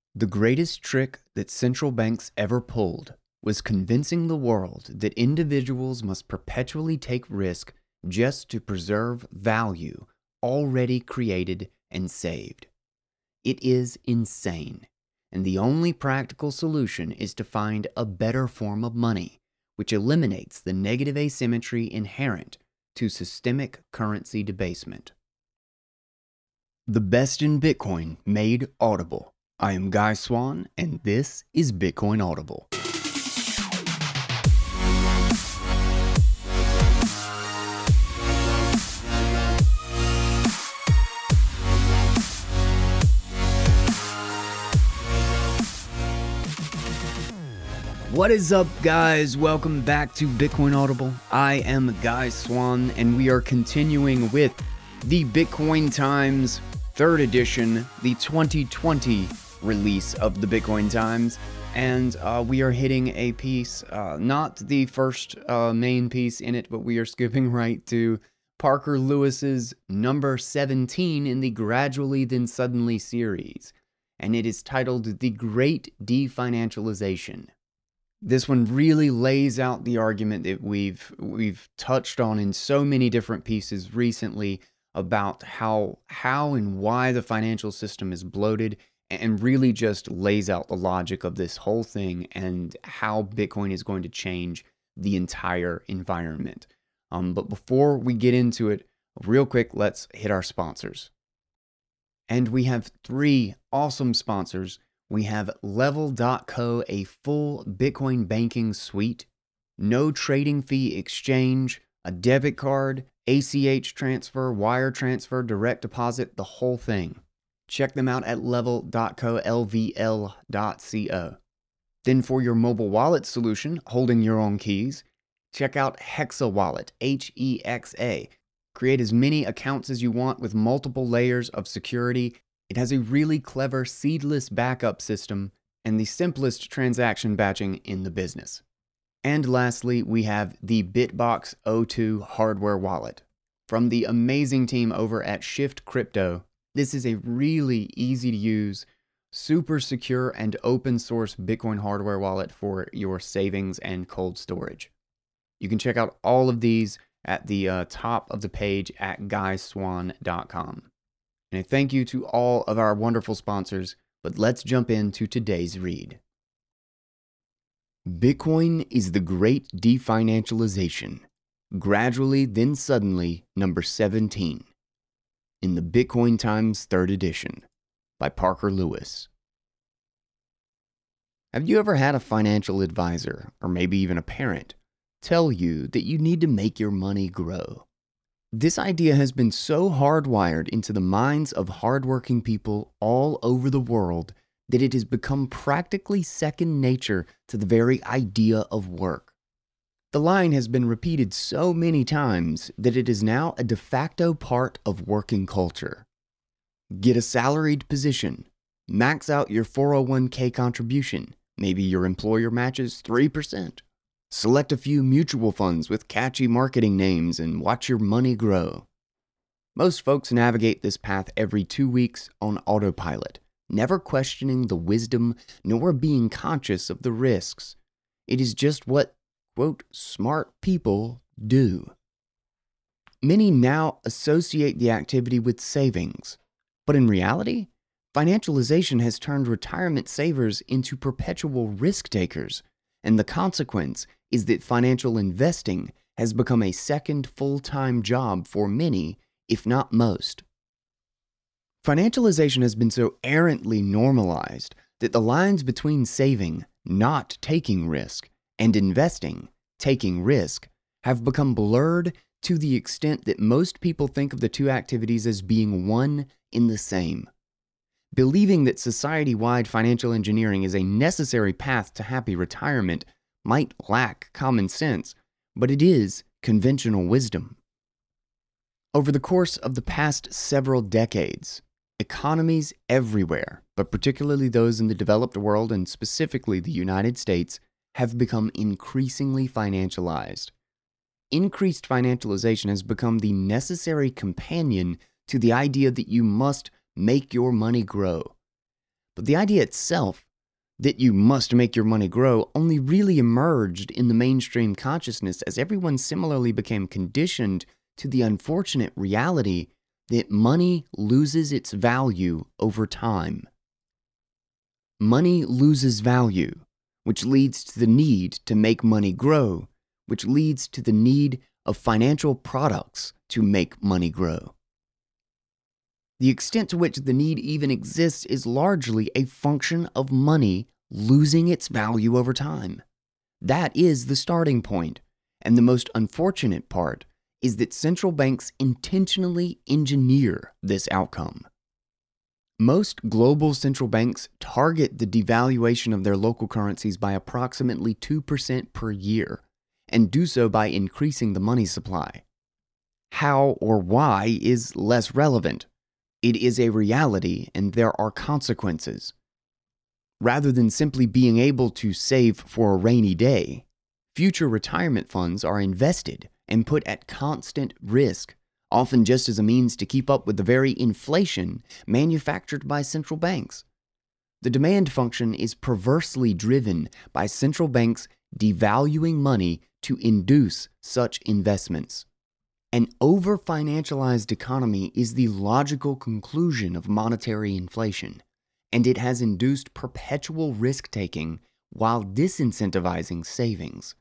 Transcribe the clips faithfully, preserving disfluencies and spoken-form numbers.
The greatest trick that central banks ever pulled was convincing the world that individuals must perpetually take risk just to preserve value already created and saved. It is insane, and the only practical solution is to find a better form of money, which eliminates the negative asymmetry inherent to systemic currency debasement. The best in Bitcoin made audible. I am Guy Swan, and this is Bitcoin Audible. What is up, guys? Welcome back to Bitcoin Audible. I am Guy Swan, and we are continuing with the Bitcoin Times third edition, the twenty twenty release of the Bitcoin Times, and uh, we are hitting a piece, uh, not the first uh, main piece in it, but we are skipping right to Parker Lewis's number seventeen in the Gradually Then Suddenly series, and it is titled The Great Definancialization. This one really lays out the argument that we've we've touched on in so many different pieces recently about how how and why the financial system is bloated, and really just lays out the logic of this whole thing and how Bitcoin is going to change the entire environment. Um, but before we get into it, real quick, let's hit our sponsors. And we have three awesome sponsors. We have Level dot co, a full Bitcoin banking suite, no trading fee exchange, a debit card, A C H transfer, wire transfer, direct deposit, the whole thing. Check them out at level dot co, L V L dot co. Then for your mobile wallet solution, holding your own keys, check out Hexa Wallet, H E X A. Create as many accounts as you want with multiple layers of security. It has a really clever seedless backup system and the simplest transaction batching in the business. And lastly, we have the Bitbox O two hardware wallet. From the amazing team over at Shift Crypto, this is a really easy to use, super secure and open source Bitcoin hardware wallet for your savings and cold storage. You can check out all of these at the uh, top of the page at guy swan dot com. And a thank you to all of our wonderful sponsors, but let's jump into today's read. Bitcoin is the Great Definancialization. Gradually Then Suddenly, number seventeen. In the Bitcoin Times third edition, by Parker Lewis. Have you ever had a financial advisor, or maybe even a parent, tell you that you need to make your money grow? This idea has been so hardwired into the minds of hardworking people all over the world that it has become practically second nature to the very idea of work. The line has been repeated so many times that it is now a de facto part of working culture. Get a salaried position, max out your four oh one k contribution, maybe your employer matches three percent. Select a few mutual funds with catchy marketing names and watch your money grow. Most folks navigate this path every two weeks on autopilot, never questioning the wisdom nor being conscious of the risks. It is just what, quote, smart people do. Many now associate the activity with savings, but in reality, financialization has turned retirement savers into perpetual risk takers, and the consequence is that financial investing has become a second full-time job for many, if not most. Financialization has been so errantly normalized that the lines between saving, not taking risk, and investing, taking risk, have become blurred to the extent that most people think of the two activities as being one in the same. Believing that society-wide financial engineering is a necessary path to happy retirement might lack common sense, but it is conventional wisdom. Over the course of the past several decades, economies everywhere, but particularly those in the developed world and specifically the United States, have become increasingly financialized. Increased financialization has become the necessary companion to the idea that you must make your money grow. But the idea itself, that you must make your money grow, only really emerged in the mainstream consciousness as everyone similarly became conditioned to the unfortunate reality that money loses its value over time. Money loses value, which leads to the need to make money grow, which leads to the need of financial products to make money grow. The extent to which the need even exists is largely a function of money losing its value over time. That is the starting point, and the most unfortunate part is that central banks intentionally engineer this outcome. Most global central banks target the devaluation of their local currencies by approximately two percent per year, and do so by increasing the money supply. How or why is less relevant. It is a reality, and there are consequences. Rather than simply being able to save for a rainy day, future retirement funds are invested and put at constant risk, often just as a means to keep up with the very inflation manufactured by central banks. The demand function is perversely driven by central banks devaluing money to induce such investments. An over-financialized economy is the logical conclusion of monetary inflation, and it has induced perpetual risk-taking while disincentivizing savings.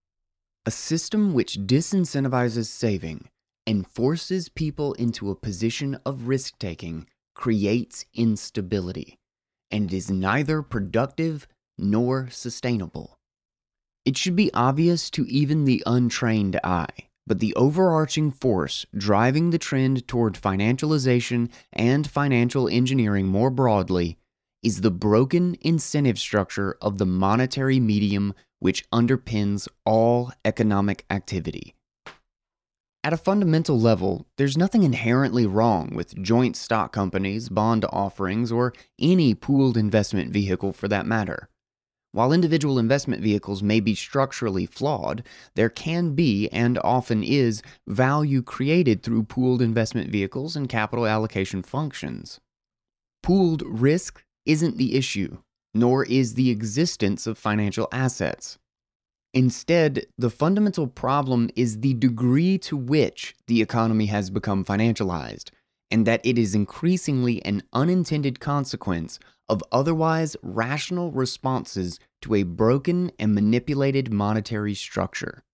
A system which disincentivizes saving and forces people into a position of risk-taking creates instability, and it is neither productive nor sustainable. It should be obvious to even the untrained eye, but the overarching force driving the trend toward financialization and financial engineering more broadly is the broken incentive structure of the monetary medium which underpins all economic activity. At a fundamental level, there's nothing inherently wrong with joint stock companies, bond offerings, or any pooled investment vehicle for that matter. While individual investment vehicles may be structurally flawed, there can be, and often is, value created through pooled investment vehicles and capital allocation functions. Pooled risk isn't the issue, nor is the existence of financial assets. Instead, the fundamental problem is the degree to which the economy has become financialized, and that it is increasingly an unintended consequence of otherwise rational responses to a broken and manipulated monetary structure.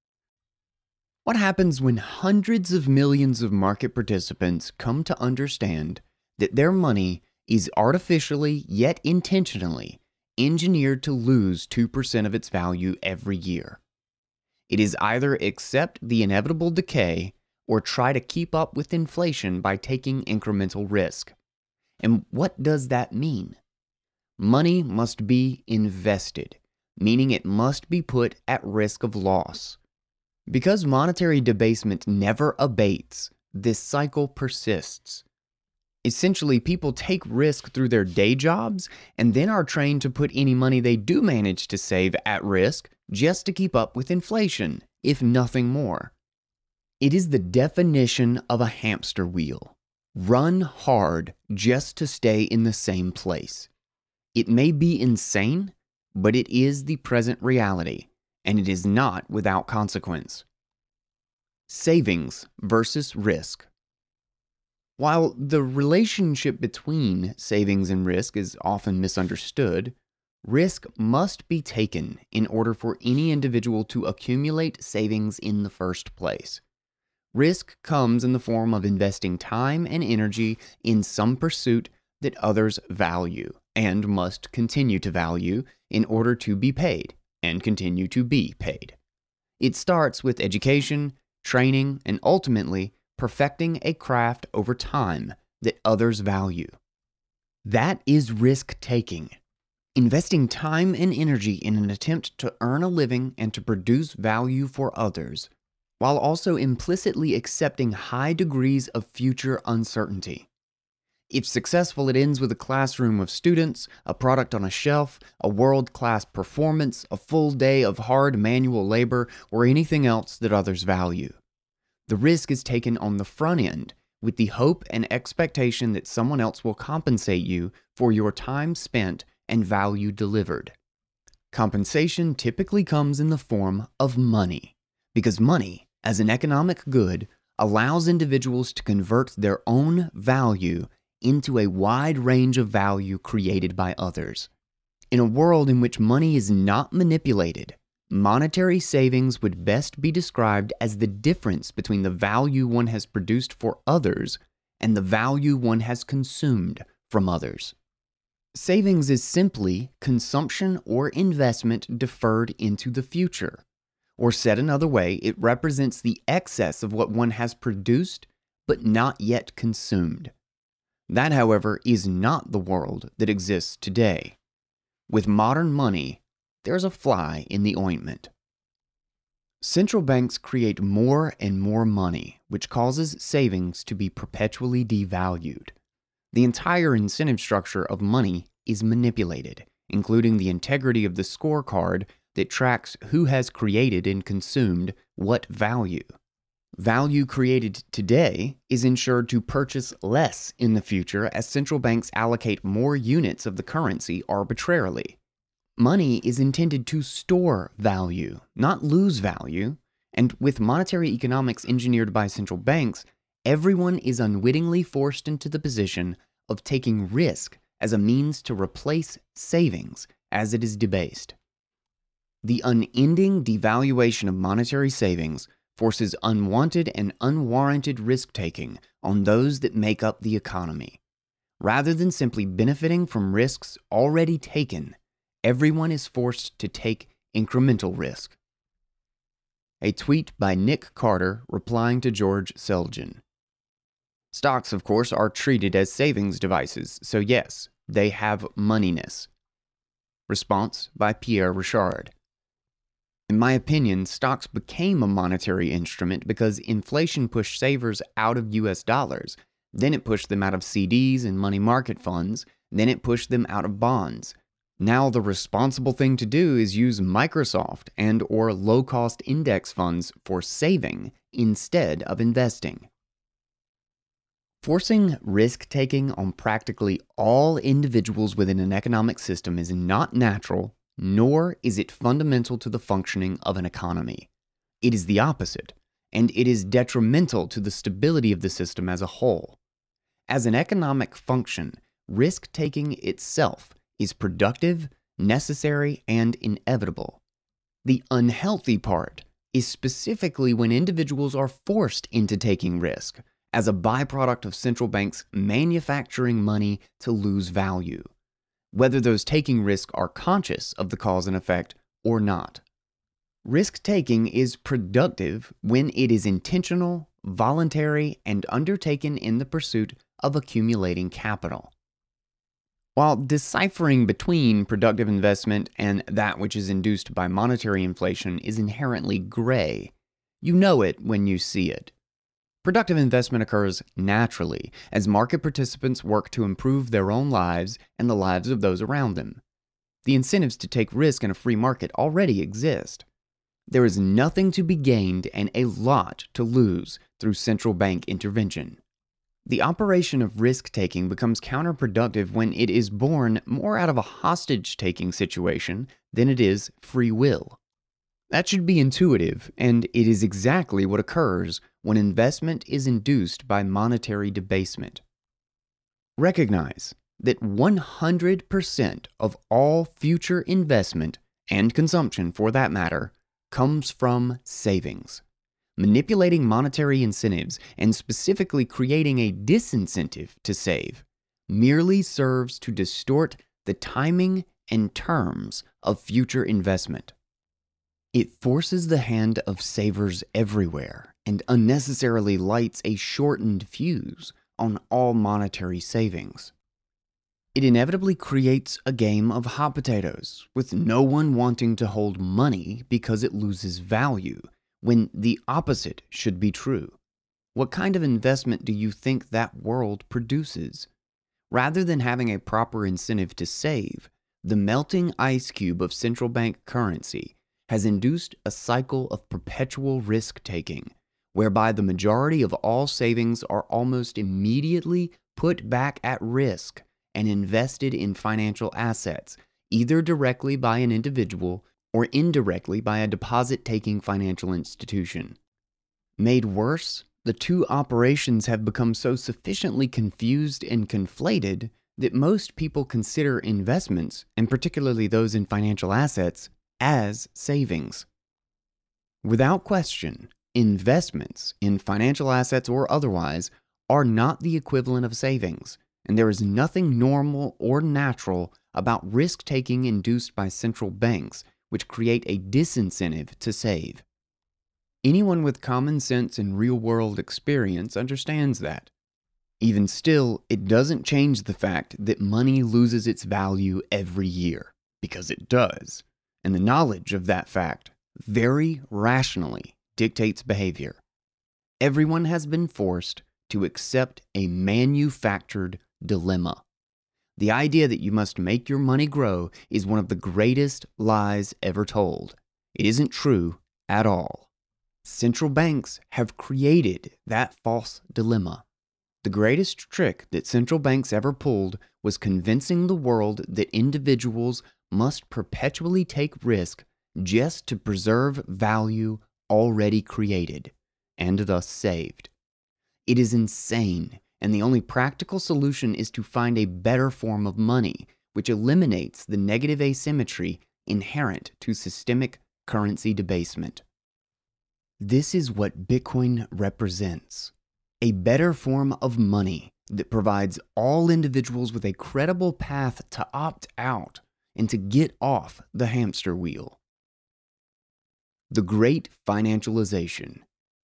What happens when hundreds of millions of market participants come to understand that their money is artificially yet intentionally engineered to lose two percent of its value every year? It is either accept the inevitable decay or try to keep up with inflation by taking incremental risk. And what does that mean? Money must be invested, meaning it must be put at risk of loss. Because monetary debasement never abates, this cycle persists. Essentially, people take risk through their day jobs and then are trained to put any money they do manage to save at risk just to keep up with inflation, if nothing more. It is the definition of a hamster wheel. Run hard just to stay in the same place. It may be insane, but it is the present reality, and it is not without consequence. Savings versus risk. While the relationship between savings and risk is often misunderstood, risk must be taken in order for any individual to accumulate savings in the first place. Risk comes in the form of investing time and energy in some pursuit that others value and must continue to value in order to be paid and continue to be paid. It starts with education, training, and ultimately perfecting a craft over time that others value. That is risk-taking. Investing time and energy in an attempt to earn a living and to produce value for others, while also implicitly accepting high degrees of future uncertainty. If successful, it ends with a classroom of students, a product on a shelf, a world-class performance, a full day of hard manual labor, or anything else that others value. The risk is taken on the front end with the hope and expectation that someone else will compensate you for your time spent and value delivered. Compensation typically comes in the form of money, because money, as an economic good, allows individuals to convert their own value into a wide range of value created by others. In a world in which money is not manipulated, monetary savings would best be described as the difference between the value one has produced for others and the value one has consumed from others. Savings is simply consumption or investment deferred into the future. Or said another way, it represents the excess of what one has produced but not yet consumed. That, however, is not the world that exists today. With modern money, there's a fly in the ointment. Central banks create more and more money, which causes savings to be perpetually devalued. The entire incentive structure of money is manipulated, including the integrity of the scorecard that tracks who has created and consumed what value. Value created today is ensured to purchase less in the future as central banks allocate more units of the currency arbitrarily. Money is intended to store value, not lose value, and with monetary economics engineered by central banks, everyone is unwittingly forced into the position of taking risk as a means to replace savings as it is debased. The unending devaluation of monetary savings forces unwanted and unwarranted risk-taking on those that make up the economy. Rather than simply benefiting from risks already taken, everyone is forced to take incremental risk. A tweet by Nick Carter replying to George Selgin. Stocks, of course, are treated as savings devices, so yes, they have moneyness. Response by Pierre Richard. In my opinion, stocks became a monetary instrument because inflation pushed savers out of U S dollars, then it pushed them out of C Ds and money market funds, then it pushed them out of bonds. Now the responsible thing to do is use Microsoft and or low-cost index funds for saving instead of investing. Forcing risk-taking on practically all individuals within an economic system is not natural, nor is it fundamental to the functioning of an economy. It is the opposite, and it is detrimental to the stability of the system as a whole. As an economic function, risk-taking itself is productive, necessary, and inevitable. The unhealthy part is specifically when individuals are forced into taking risk as a byproduct of central banks manufacturing money to lose value, whether those taking risk are conscious of the cause and effect or not. Risk-taking is productive when it is intentional, voluntary, and undertaken in the pursuit of accumulating capital. While deciphering between productive investment and that which is induced by monetary inflation is inherently gray, you know it when you see it. Productive investment occurs naturally as market participants work to improve their own lives and the lives of those around them. The incentives to take risk in a free market already exist. There is nothing to be gained and a lot to lose through central bank intervention. The operation of risk-taking becomes counterproductive when it is born more out of a hostage-taking situation than it is free will. That should be intuitive, and it is exactly what occurs when investment is induced by monetary debasement. Recognize that one hundred percent of all future investment, and consumption for that matter, comes from savings. Manipulating monetary incentives, and specifically creating a disincentive to save, merely serves to distort the timing and terms of future investment. It forces the hand of savers everywhere and unnecessarily lights a shortened fuse on all monetary savings. It inevitably creates a game of hot potatoes, with no one wanting to hold money because it loses value, when the opposite should be true. What kind of investment do you think that world produces? Rather than having a proper incentive to save, the melting ice cube of central bank currency has induced a cycle of perpetual risk-taking, whereby the majority of all savings are almost immediately put back at risk and invested in financial assets, either directly by an individual or indirectly by a deposit-taking financial institution. Made worse, the two operations have become so sufficiently confused and conflated that most people consider investments, and particularly those in financial assets, as savings. Without question, investments in financial assets or otherwise are not the equivalent of savings, and there is nothing normal or natural about risk-taking induced by central banks, which create a disincentive to save. Anyone with common sense and real-world experience understands that. Even still, it doesn't change the fact that money loses its value every year, because it does, and the knowledge of that fact very rationally dictates behavior. Everyone has been forced to accept a manufactured dilemma. The idea that you must make your money grow is one of the greatest lies ever told. It isn't true at all. Central banks have created that false dilemma. The greatest trick that central banks ever pulled was convincing the world that individuals must perpetually take risk just to preserve value already created, and thus saved. It is insane, and the only practical solution is to find a better form of money, which eliminates the negative asymmetry inherent to systemic currency debasement. This is what Bitcoin represents: a better form of money that provides all individuals with a credible path to opt out and to get off the hamster wheel. The Great Financialization.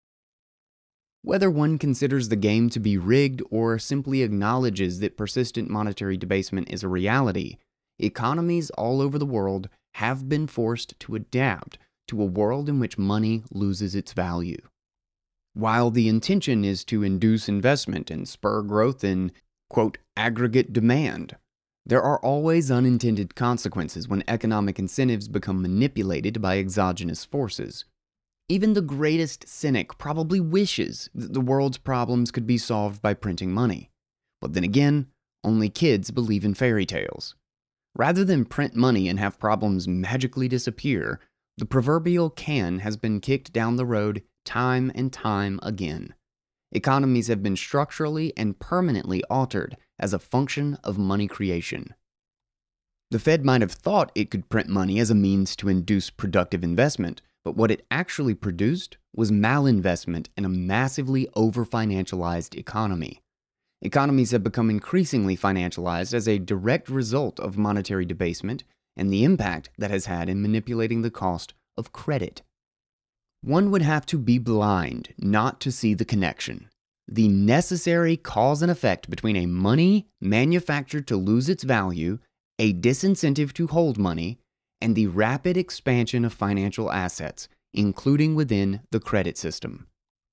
Whether one considers the game to be rigged or simply acknowledges that persistent monetary debasement is a reality, economies all over the world have been forced to adapt to a world in which money loses its value. While the intention is to induce investment and spur growth in, quote, aggregate demand, there are always unintended consequences when economic incentives become manipulated by exogenous forces. Even the greatest cynic probably wishes that the world's problems could be solved by printing money. But then again, only kids believe in fairy tales. Rather than print money and have problems magically disappear, the proverbial can has been kicked down the road time and time again. Economies have been structurally and permanently altered as a function of money creation. The Fed might have thought it could print money as a means to induce productive investment, but what it actually produced was malinvestment in a massively over-financialized economy. Economies have become increasingly financialized as a direct result of monetary debasement and the impact that has had in manipulating the cost of credit. One would have to be blind not to see the connection. The necessary cause and effect between a money manufactured to lose its value, a disincentive to hold money, and the rapid expansion of financial assets, including within the credit system.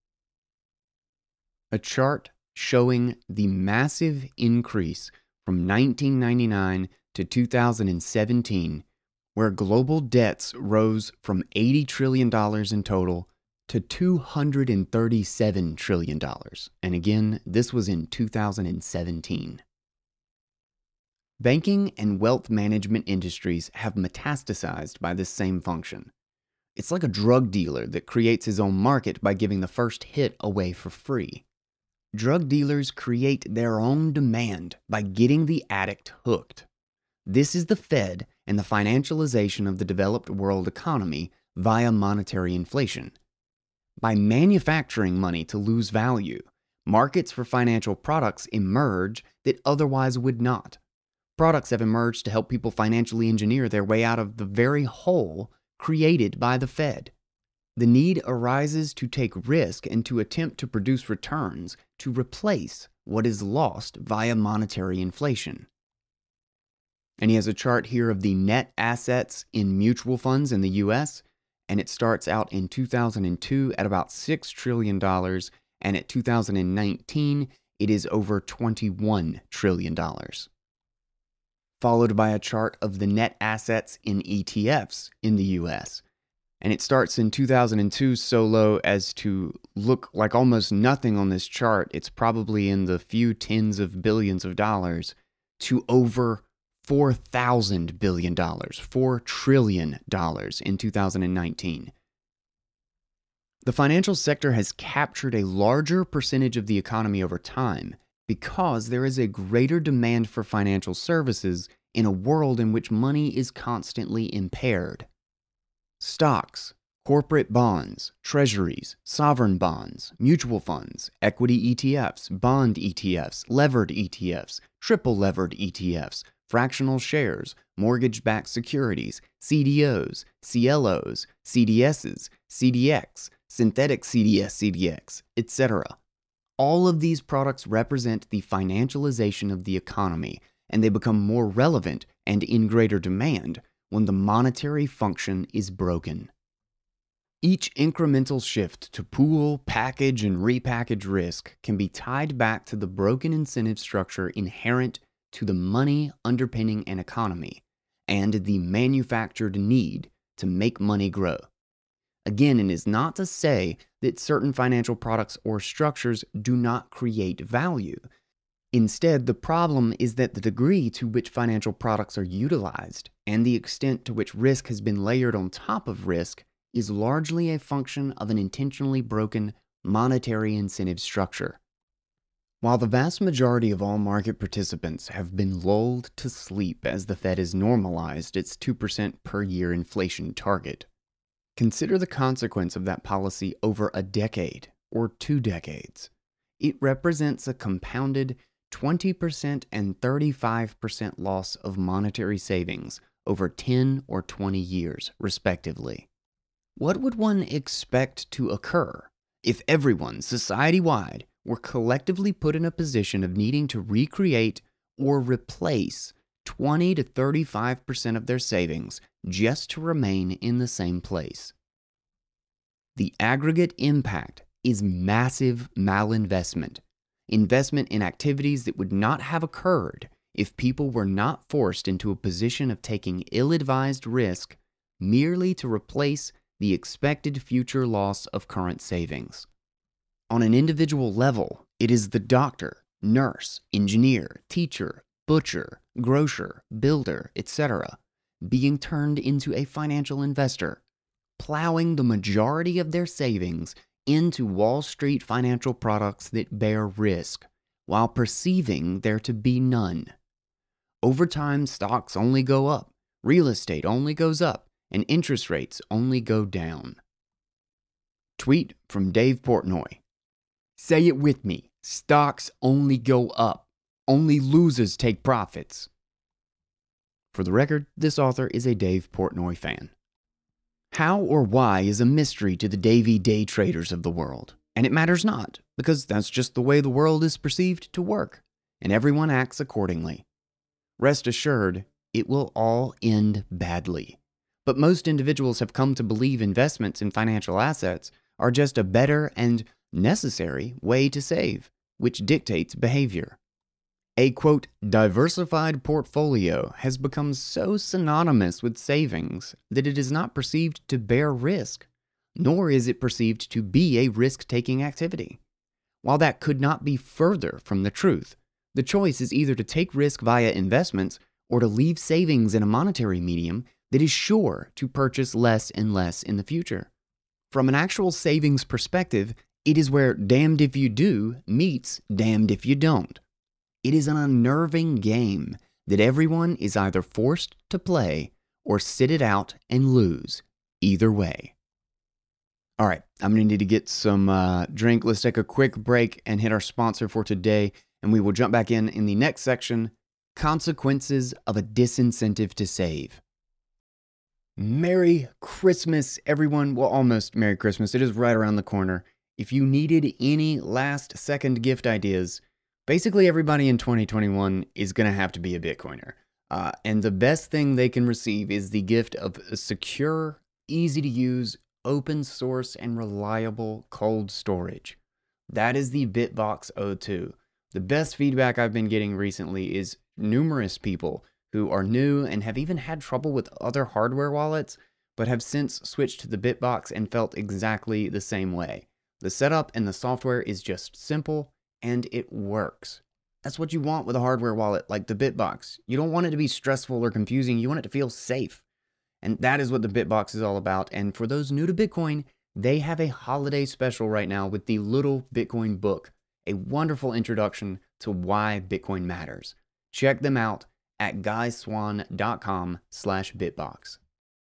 A chart showing the massive increase from nineteen ninety-nine to two thousand seventeen, where global debts rose from eighty trillion dollars in total to two hundred thirty-seven trillion dollars. And again, this was in two thousand seventeen. Banking and wealth management industries have metastasized by this same function. It's like a drug dealer that creates his own market by giving the first hit away for free. Drug dealers create their own demand by getting the addict hooked. This is the Fed and the financialization of the developed world economy via monetary inflation. By manufacturing money to lose value, markets for financial products emerge that otherwise would not. Products have emerged to help people financially engineer their way out of the very hole created by the Fed. The need arises to take risk and to attempt to produce returns to replace what is lost via monetary inflation. And he has a chart here of the net assets in mutual funds in the U S, and it starts out in two thousand two at about six trillion dollars, and at two thousand nineteen, it is over twenty-one trillion dollars. Followed by a chart of the net assets in E T Fs in the U S, and it starts in two thousand two so low as to look like almost nothing on this chart. It's probably in the few tens of billions of dollars, to over four thousand billion dollars, four trillion dollars in two thousand nineteen. The financial sector has captured a larger percentage of the economy over time because there is a greater demand for financial services in a world in which money is constantly impaired. Stocks, corporate bonds, treasuries, sovereign bonds, mutual funds, equity E T Fs, bond E T Fs, levered E T Fs, triple levered E T Fs, fractional shares, mortgage-backed securities, C D Os, C L Os, C D Ss, C D X, synthetic C D S, C D X, et cetera. All of these products represent the financialization of the economy, and they become more relevant and in greater demand when the monetary function is broken. Each incremental shift to pool, package, and repackage risk can be tied back to the broken incentive structure inherent to the money underpinning an economy and the manufactured need to make money grow. Again, it is not to say that certain financial products or structures do not create value. Instead, the problem is that the degree to which financial products are utilized and the extent to which risk has been layered on top of risk is largely a function of an intentionally broken monetary incentive structure. While the vast majority of all market participants have been lulled to sleep as the Fed has normalized its two percent per year inflation target, consider the consequence of that policy over a decade or two decades. It represents a compounded twenty percent and thirty-five percent loss of monetary savings over ten or twenty years, respectively. What would one expect to occur if everyone, society-wide, were collectively put in a position of needing to recreate or replace twenty to thirty-five percent of their savings just to remain in the same place? The aggregate impact is massive malinvestment, investment in activities that would not have occurred if people were not forced into a position of taking ill-advised risk merely to replace the expected future loss of current savings. On an individual level, it is the doctor, nurse, engineer, teacher, butcher, grocer, builder, et cetera being turned into a financial investor, plowing the majority of their savings into Wall Street financial products that bear risk, while perceiving there to be none. Over time, stocks only go up, real estate only goes up, and interest rates only go down. Tweet from Dave Portnoy. Say it with me. Stocks only go up. Only losers take profits. For the record, this author is a Dave Portnoy fan. How or why is a mystery to the Davey day traders of the world, and it matters not, because that's just the way the world is perceived to work, and everyone acts accordingly. Rest assured, it will all end badly. But most individuals have come to believe investments in financial assets are just a better and necessary way to save, which dictates behavior. A, quote, diversified portfolio has become so synonymous with savings that it is not perceived to bear risk, nor is it perceived to be a risk-taking activity. While that could not be further from the truth, the choice is either to take risk via investments or to leave savings in a monetary medium that is sure to purchase less and less in the future. From an actual savings perspective, it is where damned if you do meets damned if you don't. It is an unnerving game that everyone is either forced to play or sit it out and lose, either way. All right, I'm going to need to get some uh, drink. Let's take a quick break and hit our sponsor for today, and we will jump back in in the next section, Consequences of a Disincentive to Save. Merry Christmas, everyone. Well, almost Merry Christmas. It is right around the corner. If you needed any last-second gift ideas, basically everybody in twenty twenty-one is going to have to be a Bitcoiner. Uh, and the best thing they can receive is the gift of a secure, easy-to-use, open source, and reliable cold storage. That is the BitBox O two. The best feedback I've been getting recently is numerous people who are new and have even had trouble with other hardware wallets, but have since switched to the BitBox and felt exactly the same way. The setup and the software is just simple, and it works. That's what you want with a hardware wallet like the BitBox. You don't want it to be stressful or confusing. You want it to feel safe. And that is what the BitBox is all about. And for those new to Bitcoin, they have a holiday special right now with the Little Bitcoin book, a wonderful introduction to why Bitcoin matters. Check them out at guyswan.com slash bitbox.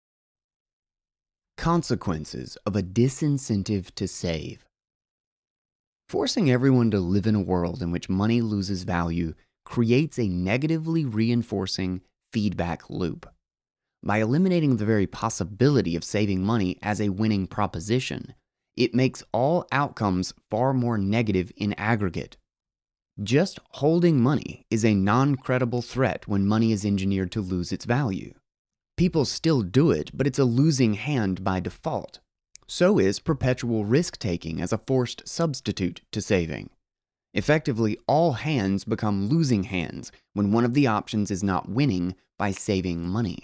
Consequences of a disincentive to save. Forcing everyone to live in a world in which money loses value creates a negatively reinforcing feedback loop. By eliminating the very possibility of saving money as a winning proposition, it makes all outcomes far more negative in aggregate. Just holding money is a non-credible threat when money is engineered to lose its value. People still do it, but it's a losing hand by default. So is perpetual risk-taking as a forced substitute to saving. Effectively, all hands become losing hands when one of the options is not winning by saving money.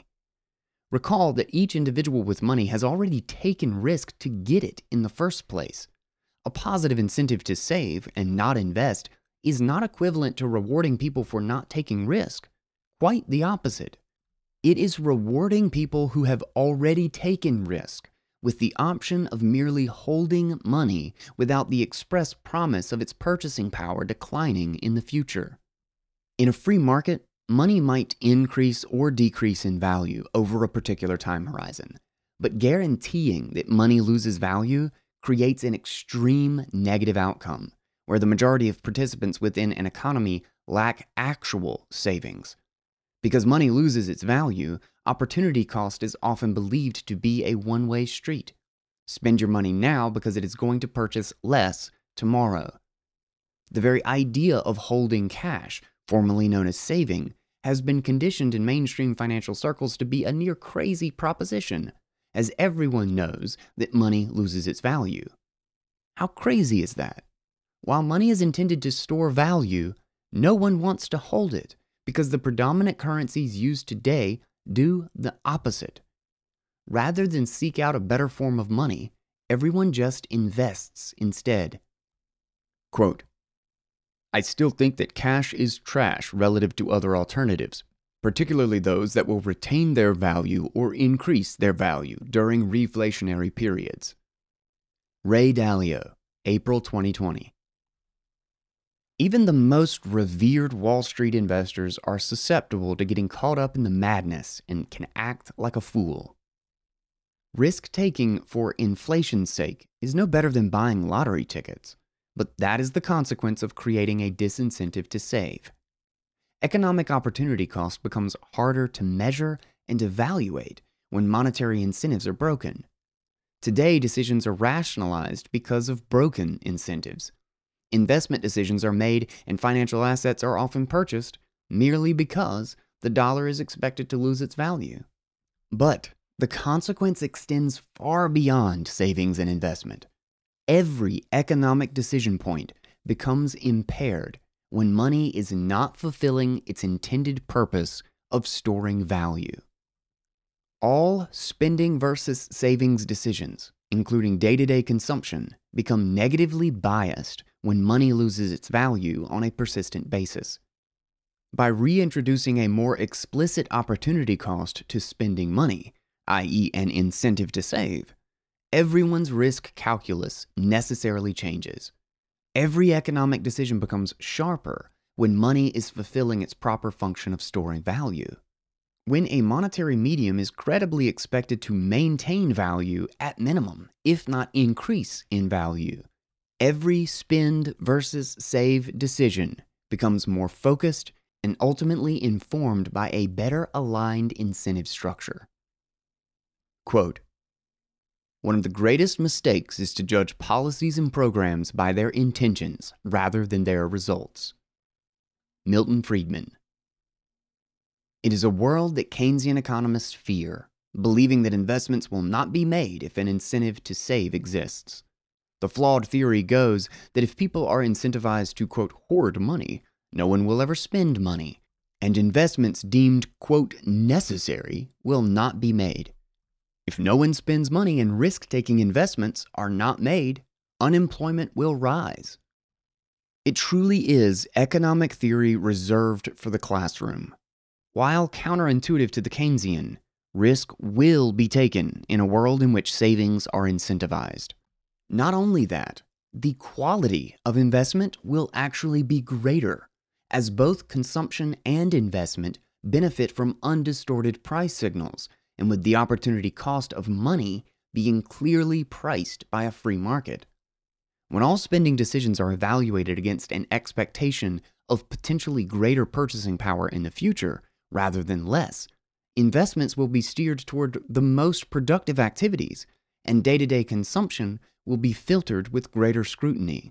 Recall that each individual with money has already taken risk to get it in the first place. A positive incentive to save and not invest is not equivalent to rewarding people for not taking risk. Quite the opposite. It is rewarding people who have already taken risk, with the option of merely holding money without the express promise of its purchasing power declining in the future. In a free market, money might increase or decrease in value over a particular time horizon, but guaranteeing that money loses value creates an extreme negative outcome, where the majority of participants within an economy lack actual savings. Because money loses its value, opportunity cost is often believed to be a one-way street. Spend your money now because it is going to purchase less tomorrow. The very idea of holding cash, formerly known as saving, has been conditioned in mainstream financial circles to be a near crazy proposition, as everyone knows that money loses its value. How crazy is that? While money is intended to store value, no one wants to hold it, because the predominant currencies used today do the opposite. Rather than seek out a better form of money, everyone just invests instead. Quote, I still think that cash is trash relative to other alternatives, particularly those that will retain their value or increase their value during reflationary periods. Ray Dalio, April twenty twenty. Even the most revered Wall Street investors are susceptible to getting caught up in the madness and can act like a fool. Risk-taking for inflation's sake is no better than buying lottery tickets, but that is the consequence of creating a disincentive to save. Economic opportunity cost becomes harder to measure and evaluate when monetary incentives are broken. Today, decisions are rationalized because of broken incentives. Investment decisions are made and financial assets are often purchased merely because the dollar is expected to lose its value. But the consequence extends far beyond savings and investment. Every economic decision point becomes impaired when money is not fulfilling its intended purpose of storing value. All spending versus savings decisions, including day-to-day consumption, become negatively biased when money loses its value on a persistent basis. By reintroducing a more explicit opportunity cost to spending money, that is an incentive to save, everyone's risk calculus necessarily changes. Every economic decision becomes sharper when money is fulfilling its proper function of storing value. When a monetary medium is credibly expected to maintain value at minimum, if not increase in value, every spend versus save decision becomes more focused and ultimately informed by a better aligned incentive structure. Quote, one of the greatest mistakes is to judge policies and programs by their intentions rather than their results. Milton Friedman. It is a world that Keynesian economists fear, believing that investments will not be made if an incentive to save exists. The flawed theory goes that if people are incentivized to, quote, hoard money, no one will ever spend money, and investments deemed, quote, necessary will not be made. If no one spends money and risk-taking investments are not made, unemployment will rise. It truly is economic theory reserved for the classroom. While counterintuitive to the Keynesian, risk will be taken in a world in which savings are incentivized. Not only that, the quality of investment will actually be greater, as both consumption and investment benefit from undistorted price signals, and with the opportunity cost of money being clearly priced by a free market. When all spending decisions are evaluated against an expectation of potentially greater purchasing power in the future rather than less, investments will be steered toward the most productive activities, and day-to-day consumption will be filtered with greater scrutiny.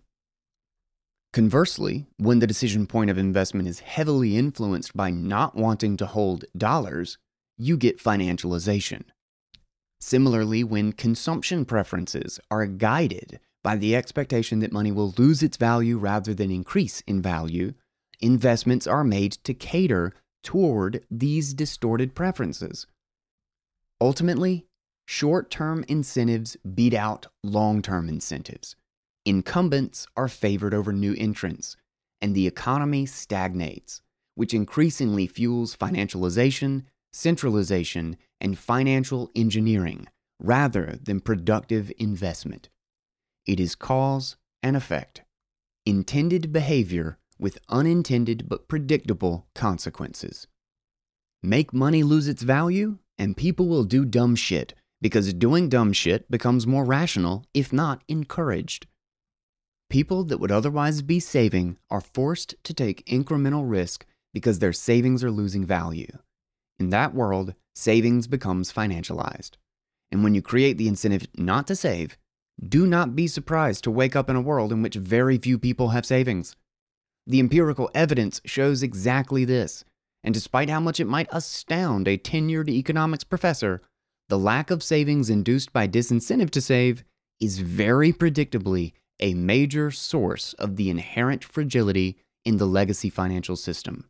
Conversely, when the decision point of investment is heavily influenced by not wanting to hold dollars, you get financialization. Similarly, when consumption preferences are guided by the expectation that money will lose its value rather than increase in value, investments are made to cater toward these distorted preferences. Ultimately, short-term incentives beat out long-term incentives. Incumbents are favored over new entrants, and the economy stagnates, which increasingly fuels financialization, centralization, and financial engineering rather than productive investment. It is cause and effect. Intended behavior with unintended but predictable consequences. Make money lose its value, and people will do dumb shit, because doing dumb shit becomes more rational, if not encouraged. People that would otherwise be saving are forced to take incremental risk because their savings are losing value. In that world, savings becomes financialized. And when you create the incentive not to save, do not be surprised to wake up in a world in which very few people have savings. The empirical evidence shows exactly this, and despite how much it might astound a tenured economics professor, the lack of savings induced by disincentive to save is very predictably a major source of the inherent fragility in the legacy financial system.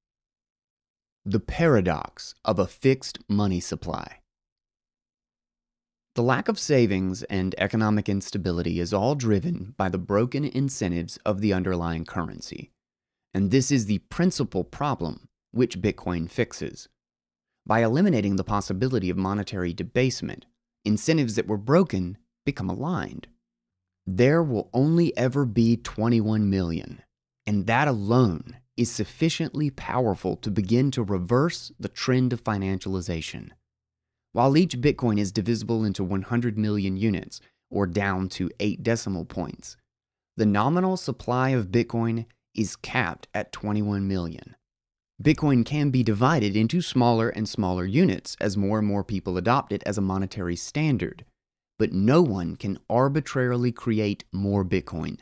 The paradox of a fixed money supply. The lack of savings and economic instability is all driven by the broken incentives of the underlying currency. And this is the principal problem which Bitcoin fixes. By eliminating the possibility of monetary debasement, incentives that were broken become aligned. There will only ever be twenty-one million, and that alone is sufficiently powerful to begin to reverse the trend of financialization. While each Bitcoin is divisible into one hundred million units, or down to eight decimal points, the nominal supply of Bitcoin is capped at twenty-one million. Bitcoin can be divided into smaller and smaller units as more and more people adopt it as a monetary standard, but no one can arbitrarily create more Bitcoin.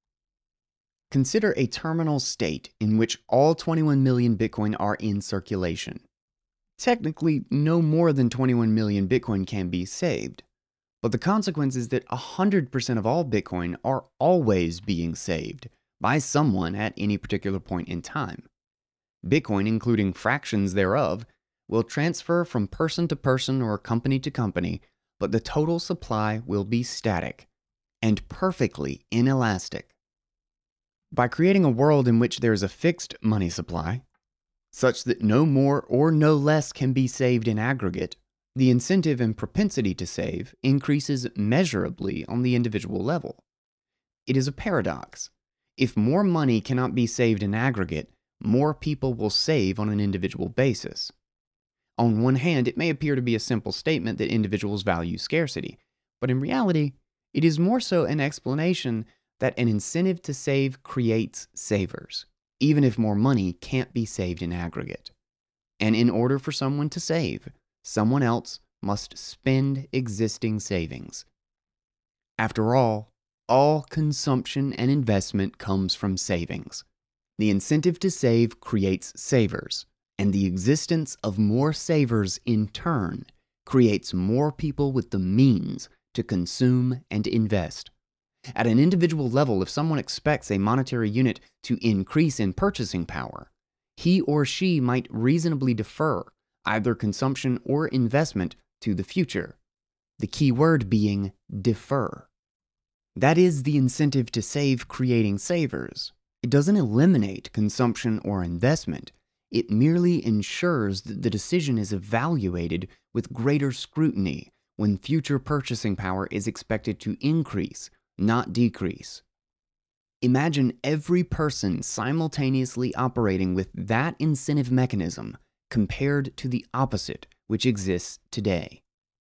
Consider a terminal state in which all twenty-one million Bitcoin are in circulation. Technically, no more than twenty-one million Bitcoin can be saved, but the consequence is that one hundred percent of all Bitcoin are always being saved by someone at any particular point in time. Bitcoin, including fractions thereof, will transfer from person to person or company to company, but the total supply will be static and perfectly inelastic. By creating a world in which there is a fixed money supply, such that no more or no less can be saved in aggregate, the incentive and propensity to save increases measurably on the individual level. It is a paradox. If more money cannot be saved in aggregate, more people will save on an individual basis. On one hand, it may appear to be a simple statement that individuals value scarcity, but in reality, it is more so an explanation that an incentive to save creates savers, even if more money can't be saved in aggregate. And in order for someone to save, someone else must spend existing savings. After all, all consumption and investment comes from savings. The incentive to save creates savers, and the existence of more savers in turn creates more people with the means to consume and invest. At an individual level, if someone expects a monetary unit to increase in purchasing power, he or she might reasonably defer either consumption or investment to the future, the key word being defer. That is the incentive to save creating savers. It doesn't eliminate consumption or investment. It merely ensures that the decision is evaluated with greater scrutiny when future purchasing power is expected to increase, not decrease. Imagine every person simultaneously operating with that incentive mechanism compared to the opposite, which exists today.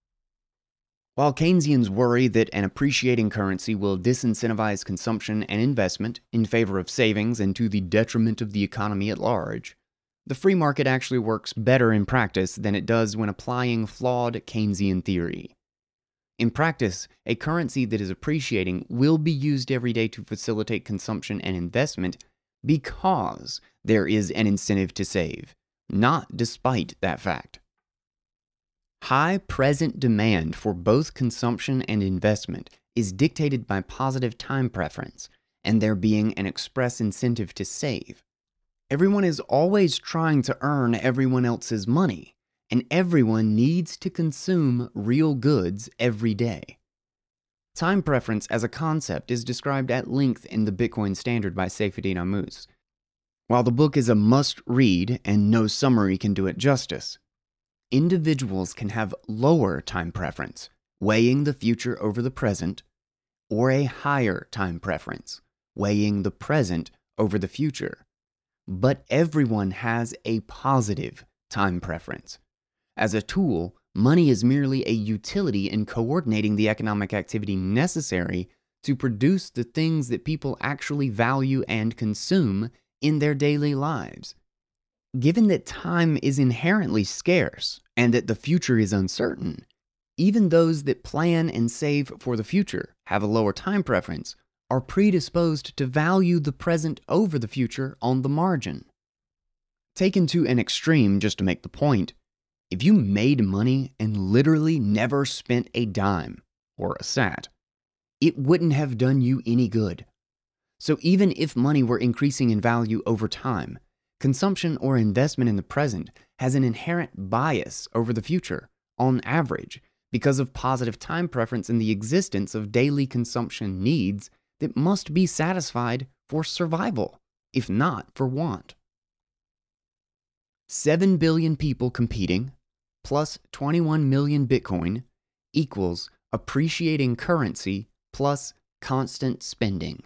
While Keynesians worry that an appreciating currency will disincentivize consumption and investment in favor of savings and to the detriment of the economy at large, the free market actually works better in practice than it does when applying flawed Keynesian theory. In practice, a currency that is appreciating will be used every day to facilitate consumption and investment because there is an incentive to save, not despite that fact. High present demand for both consumption and investment is dictated by positive time preference and there being an express incentive to save. Everyone is always trying to earn everyone else's money, and everyone needs to consume real goods every day. Time preference as a concept is described at length in the Bitcoin Standard by Saifedean Ammous. While the book is a must-read and no summary can do it justice, individuals can have lower time preference, weighing the future over the present, or a higher time preference, weighing the present over the future. But everyone has a positive time preference. As a tool, money is merely a utility in coordinating the economic activity necessary to produce the things that people actually value and consume in their daily lives. Given that time is inherently scarce and that the future is uncertain, even those that plan and save for the future have a lower time preference are predisposed to value the present over the future on the margin. Taken to an extreme just to make the point, if you made money and literally never spent a dime or a sat, it wouldn't have done you any good. So even if money were increasing in value over time, consumption or investment in the present has an inherent bias over the future, on average, because of positive time preference in the existence of daily consumption needs that must be satisfied for survival, if not for want. seven billion people competing, plus twenty-one million Bitcoin, equals appreciating currency plus constant spending.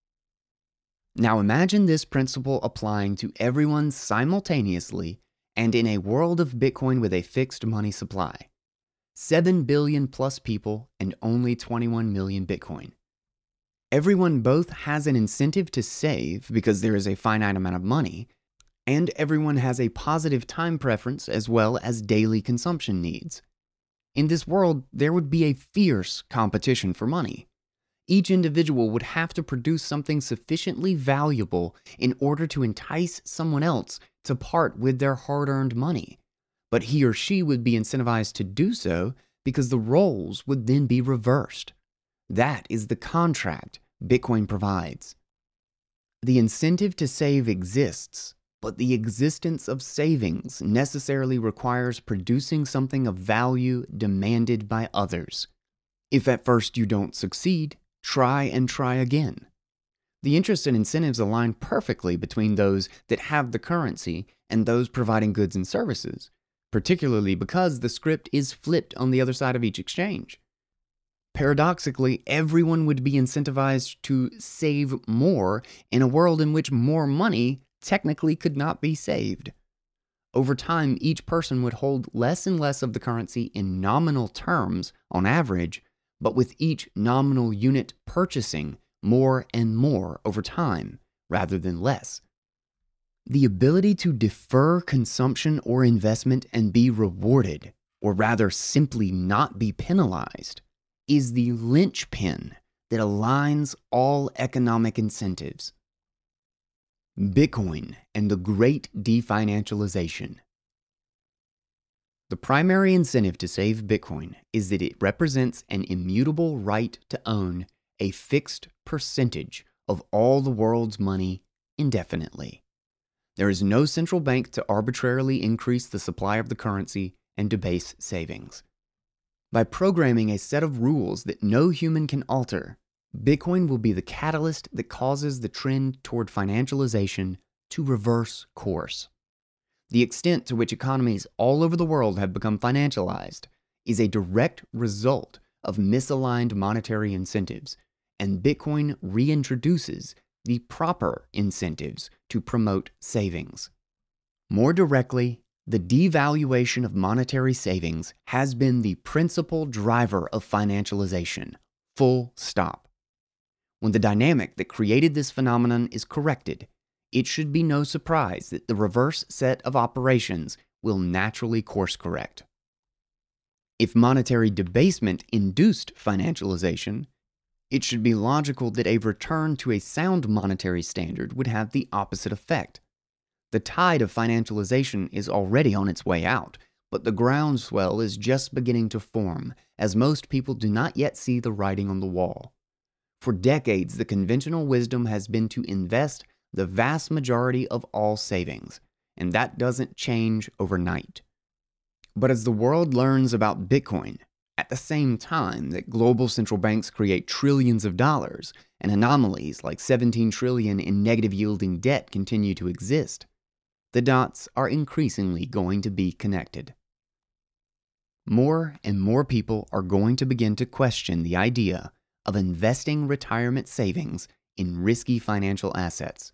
Now imagine this principle applying to everyone simultaneously and in a world of Bitcoin with a fixed money supply. seven billion plus people and only twenty-one million Bitcoin. Everyone both has an incentive to save because there is a finite amount of money, and everyone has a positive time preference as well as daily consumption needs. In this world, there would be a fierce competition for money. Each individual would have to produce something sufficiently valuable in order to entice someone else to part with their hard-earned money. But he or she would be incentivized to do so because the roles would then be reversed. That is the contract Bitcoin provides. The incentive to save exists, but the existence of savings necessarily requires producing something of value demanded by others. If at first you don't succeed, try and try again. The interests and incentives align perfectly between those that have the currency and those providing goods and services, particularly because the script is flipped on the other side of each exchange. Paradoxically, everyone would be incentivized to save more in a world in which more money technically could not be saved. Over time, each person would hold less and less of the currency in nominal terms on average, but with each nominal unit purchasing more and more over time rather than less. The ability to defer consumption or investment and be rewarded, or rather simply not be penalized, is the linchpin that aligns all economic incentives. Bitcoin and the Great Definancialization. The primary incentive to save Bitcoin is that it represents an immutable right to own a fixed percentage of all the world's money indefinitely. There is no central bank to arbitrarily increase the supply of the currency and debase savings. By programming a set of rules that no human can alter, Bitcoin will be the catalyst that causes the trend toward financialization to reverse course. The extent to which economies all over the world have become financialized is a direct result of misaligned monetary incentives, and Bitcoin reintroduces the proper incentives to promote savings. More directly, the devaluation of monetary savings has been the principal driver of financialization, full stop. When the dynamic that created this phenomenon is corrected, it should be no surprise that the reverse set of operations will naturally course correct. If monetary debasement induced financialization, it should be logical that a return to a sound monetary standard would have the opposite effect. The tide of financialization is already on its way out, but the groundswell is just beginning to form, as most people do not yet see the writing on the wall. For decades, the conventional wisdom has been to invest the vast majority of all savings, and that doesn't change overnight. But as the world learns about Bitcoin, at the same time that global central banks create trillions of dollars and anomalies like seventeen trillion in negative yielding debt continue to exist, the dots are increasingly going to be connected. More and more people are going to begin to question the idea of investing retirement savings in risky financial assets.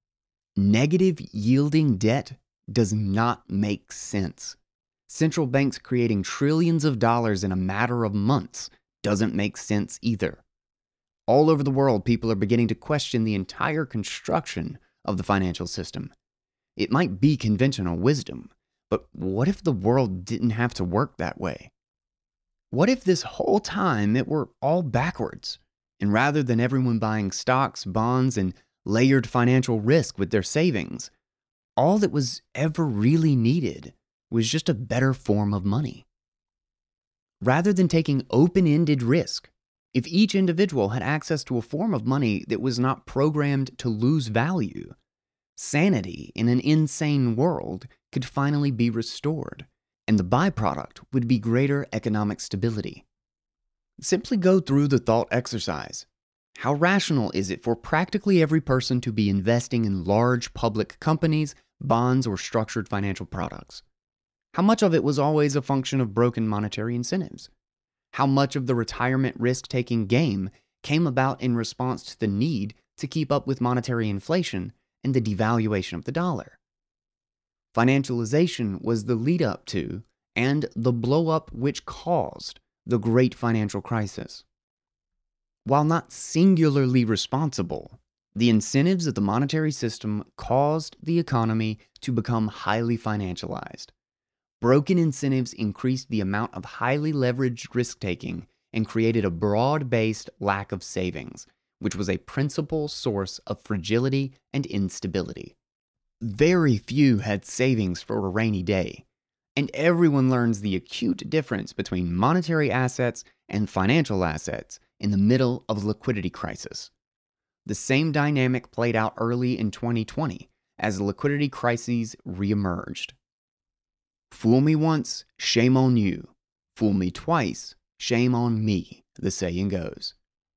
Negative yielding debt does not make sense. Central banks creating trillions of dollars in a matter of months doesn't make sense either. All over the world, people are beginning to question the entire construction of the financial system. It might be conventional wisdom, but what if the world didn't have to work that way? What if this whole time it were all backwards, and rather than everyone buying stocks, bonds, and layered financial risk with their savings, all that was ever really needed was just a better form of money? Rather than taking open-ended risk, if each individual had access to a form of money that was not programmed to lose value, sanity in an insane world could finally be restored, and the byproduct would be greater economic stability. Simply go through the thought exercise. How rational is it for practically every person to be investing in large public companies, bonds, or structured financial products? How much of it was always a function of broken monetary incentives? How much of the retirement risk-taking game came about in response to the need to keep up with monetary inflation and the devaluation of the dollar? Financialization was the lead-up to and the blow-up which caused the great financial crisis. While not singularly responsible, the incentives of the monetary system caused the economy to become highly financialized. Broken incentives increased the amount of highly leveraged risk-taking and created a broad-based lack of savings, which was a principal source of fragility and instability. Very few had savings for a rainy day, and everyone learns the acute difference between monetary assets and financial assets in the middle of a liquidity crisis. The same dynamic played out early in twenty twenty as liquidity crises reemerged. Fool me once, shame on you. Fool me twice, shame on me, the saying goes.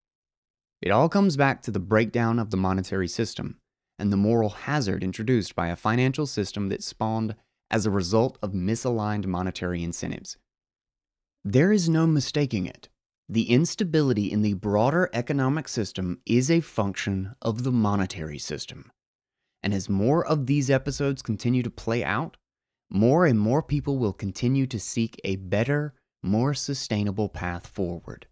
It all comes back to the breakdown of the monetary system and the moral hazard introduced by a financial system that spawned as a result of misaligned monetary incentives. There is no mistaking it. The instability in the broader economic system is a function of the monetary system. And as more of these episodes continue to play out, more and more people will continue to seek a better, more sustainable path forward.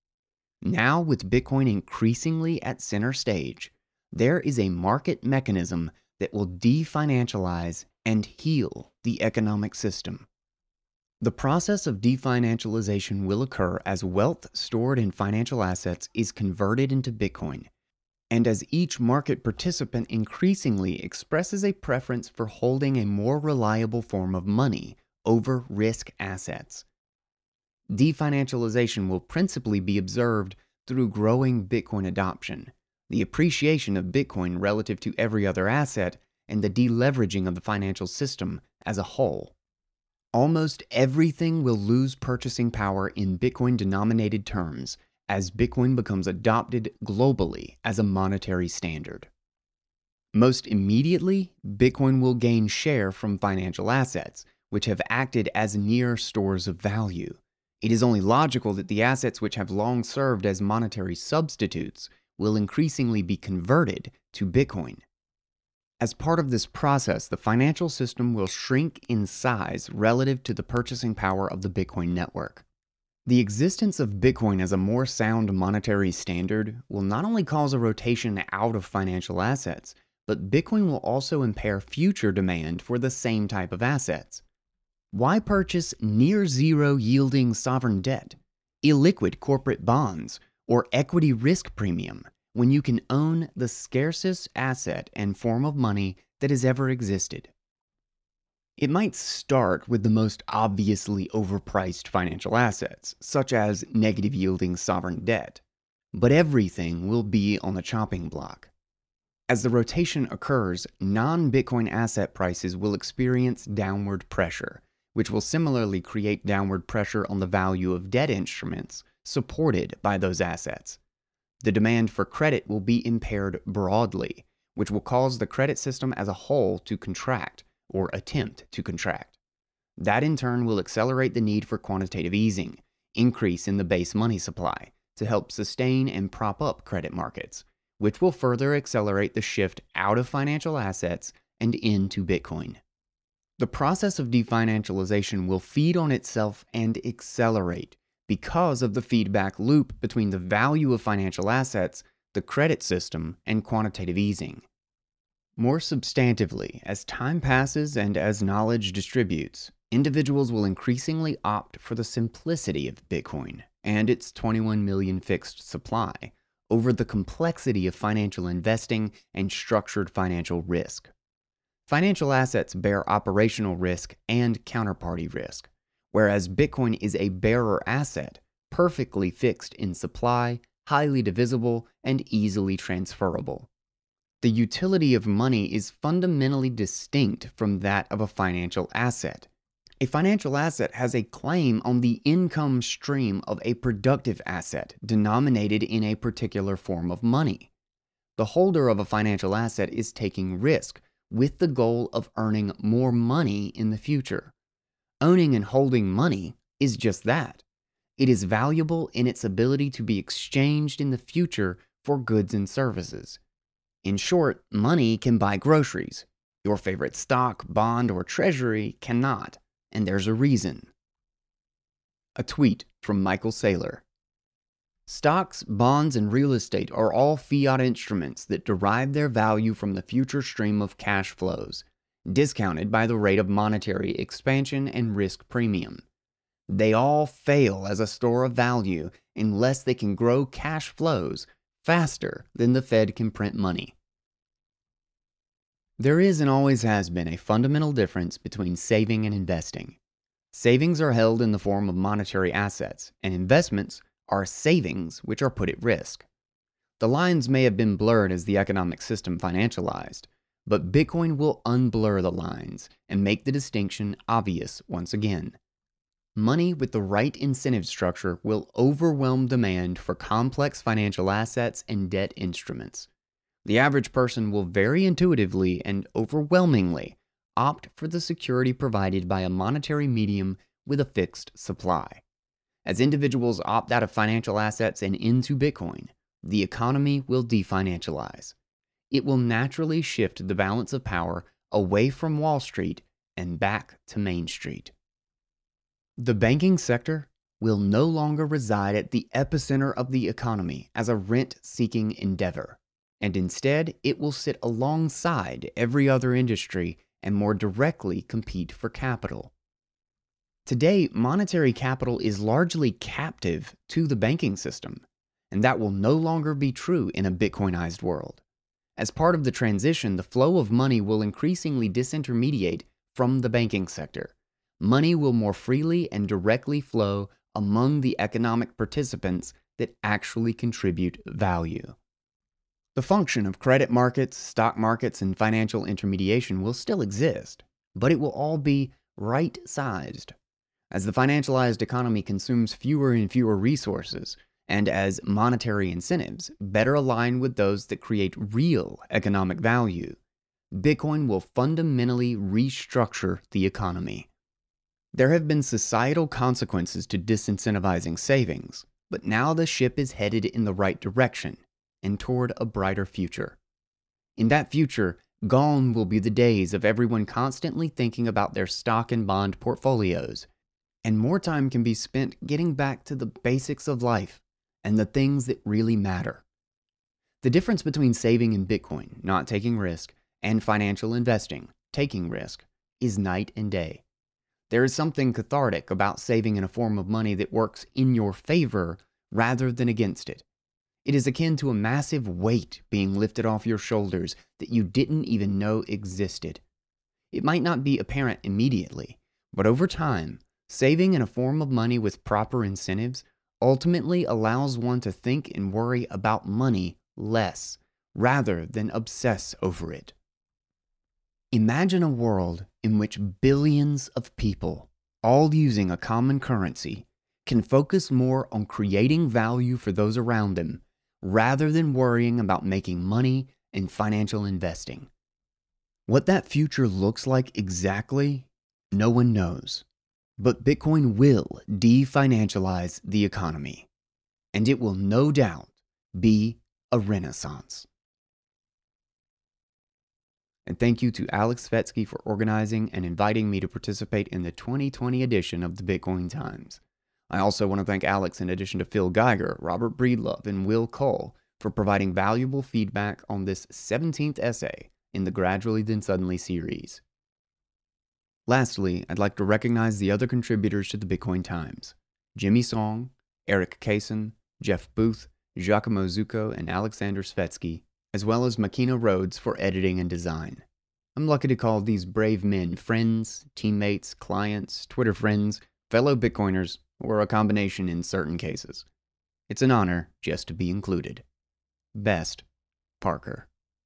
Now, with Bitcoin increasingly at center stage, there is a market mechanism that will definancialize and heal the economic system. The process of definancialization will occur as wealth stored in financial assets is converted into Bitcoin, and as each market participant increasingly expresses a preference for holding a more reliable form of money over risk assets. Definancialization will principally be observed through growing Bitcoin adoption, the appreciation of Bitcoin relative to every other asset, and the deleveraging of the financial system as a whole. Almost everything will lose purchasing power in Bitcoin-denominated terms as Bitcoin becomes adopted globally as a monetary standard. Most immediately, Bitcoin will gain share from financial assets, which have acted as near stores of value. It is only logical that the assets which have long served as monetary substitutes will increasingly be converted to Bitcoin. As part of this process, the financial system will shrink in size relative to the purchasing power of the Bitcoin network. The existence of Bitcoin as a more sound monetary standard will not only cause a rotation out of financial assets, but Bitcoin will also impair future demand for the same type of assets. Why purchase near-zero yielding sovereign debt, illiquid corporate bonds, or equity risk premium when you can own the scarcest asset and form of money that has ever existed? It might start with the most obviously overpriced financial assets, such as negative yielding sovereign debt, but everything will be on the chopping block. As the rotation occurs, non-Bitcoin asset prices will experience downward pressure, which will similarly create downward pressure on the value of debt instruments supported by those assets. The demand for credit will be impaired broadly, which will cause the credit system as a whole to contract or attempt to contract. That in turn will accelerate the need for quantitative easing, increase in the base money supply to help sustain and prop up credit markets, which will further accelerate the shift out of financial assets and into Bitcoin. The process of definancialization will feed on itself and accelerate because of the feedback loop between the value of financial assets, the credit system, and quantitative easing. More substantively, as time passes and as knowledge distributes, individuals will increasingly opt for the simplicity of Bitcoin and its twenty-one million fixed supply over the complexity of financial investing and structured financial risk. Financial assets bear operational risk and counterparty risk, whereas Bitcoin is a bearer asset, perfectly fixed in supply, highly divisible, and easily transferable. The utility of money is fundamentally distinct from that of a financial asset. A financial asset has a claim on the income stream of a productive asset denominated in a particular form of money. The holder of a financial asset is taking risk with the goal of earning more money in the future. Owning and holding money is just that. It is valuable in its ability to be exchanged in the future for goods and services. In short, money can buy groceries. Your favorite stock, bond, or treasury cannot, and there's a reason. A tweet from Michael Saylor. Stocks, bonds, and real estate are all fiat instruments that derive their value from the future stream of cash flows, discounted by the rate of monetary expansion and risk premium. They all fail as a store of value unless they can grow cash flows faster than the Fed can print money. There is and always has been a fundamental difference between saving and investing. Savings are held in the form of monetary assets, and investments are savings which are put at risk. The lines may have been blurred as the economic system financialized, but Bitcoin will unblur the lines and make the distinction obvious once again. Money with the right incentive structure will overwhelm demand for complex financial assets and debt instruments. The average person will very intuitively and overwhelmingly opt for the security provided by a monetary medium with a fixed supply. As individuals opt out of financial assets and into Bitcoin, the economy will definancialize. It will naturally shift the balance of power away from Wall Street and back to Main Street. The banking sector will no longer reside at the epicenter of the economy as a rent-seeking endeavor, and instead it will sit alongside every other industry and more directly compete for capital. Today, monetary capital is largely captive to the banking system, and that will no longer be true in a Bitcoinized world. As part of the transition, the flow of money will increasingly disintermediate from the banking sector. Money will more freely and directly flow among the economic participants that actually contribute value. The function of credit markets, stock markets, and financial intermediation will still exist, but it will all be right-sized. As the financialized economy consumes fewer and fewer resources, and as monetary incentives better align with those that create real economic value, Bitcoin will fundamentally restructure the economy. There have been societal consequences to disincentivizing savings, but now the ship is headed in the right direction and toward a brighter future. In that future, gone will be the days of everyone constantly thinking about their stock and bond portfolios, and more time can be spent getting back to the basics of life and the things that really matter. The difference between saving in Bitcoin, not taking risk, and financial investing, taking risk, is night and day. There is something cathartic about saving in a form of money that works in your favor rather than against it. It is akin to a massive weight being lifted off your shoulders that you didn't even know existed. It might not be apparent immediately, but over time, saving in a form of money with proper incentives ultimately allows one to think and worry about money less, rather than obsess over it. Imagine a world in which billions of people, all using a common currency, can focus more on creating value for those around them, rather than worrying about making money and financial investing. What that future looks like exactly, no one knows. But Bitcoin will definancialize the economy, and it will no doubt be a renaissance. And thank you to Alex Svetski for organizing and inviting me to participate in the twenty twenty edition of the Bitcoin Times. I also want to thank Alex in addition to Phil Geiger, Robert Breedlove, and Will Cole for providing valuable feedback on this seventeenth essay in the Gradually Then Suddenly series. Lastly, I'd like to recognize the other contributors to the Bitcoin Times: Jimmy Song, Eric Kaysen, Jeff Booth, Giacomo Zucco, and Alexander Svetsky, as well as Makina Rhodes for editing and design. I'm lucky to call these brave men friends, teammates, clients, Twitter friends, fellow Bitcoiners, or a combination in certain cases. It's an honor just to be included. Best, Parker.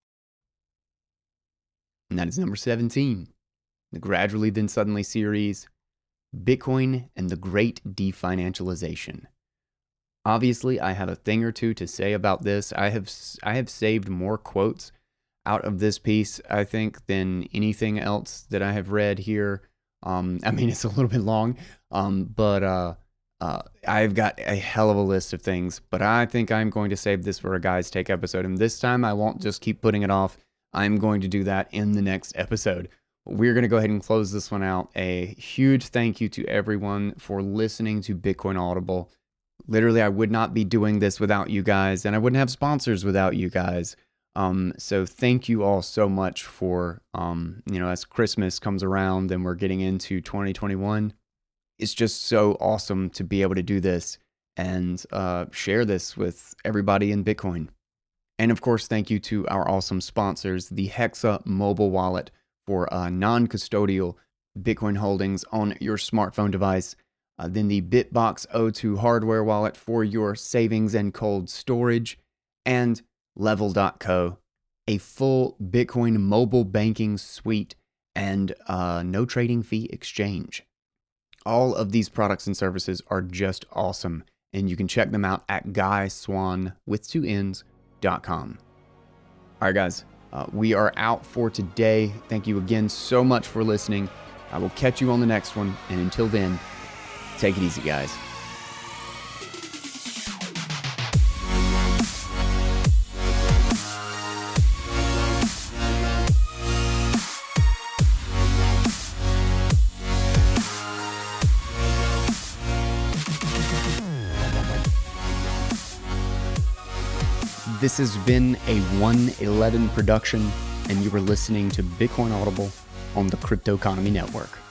And that is number seventeen. The Gradually Then Suddenly series, Bitcoin and the Great Definancialization. Obviously, I have a thing or two to say about this. I have I have saved more quotes out of this piece, I think, than anything else that I have read here. Um, I mean, it's a little bit long, um, but uh, uh, I've got a hell of a list of things. But I think I'm going to save this for a Guys Take episode, and this time I won't just keep putting it off. I'm going to do that in the next episode. We're going to go ahead and close this one out. A huge thank you to everyone for listening to Bitcoin Audible. Literally, I would not be doing this without you guys, and I wouldn't have sponsors without you guys. Um, so thank you all so much for, um, you know, as Christmas comes around and we're getting into twenty twenty-one, it's just so awesome to be able to do this and uh, share this with everybody in Bitcoin. And of course, thank you to our awesome sponsors, the Hexa mobile wallet for uh, non-custodial Bitcoin holdings on your smartphone device. Uh, then the Bitbox O two hardware wallet for your savings and cold storage. And Level dot co, a full Bitcoin mobile banking suite and uh, no trading fee exchange. All of these products and services are just awesome, and you can check them out at guy swan with two N's dot com. All right, guys. Uh, we are out for today. Thank you again so much for listening. I will catch you on the next one. And until then, take it easy, guys. This has been a one eleven production, and you were listening to Bitcoin Audible on the Crypto Economy Network.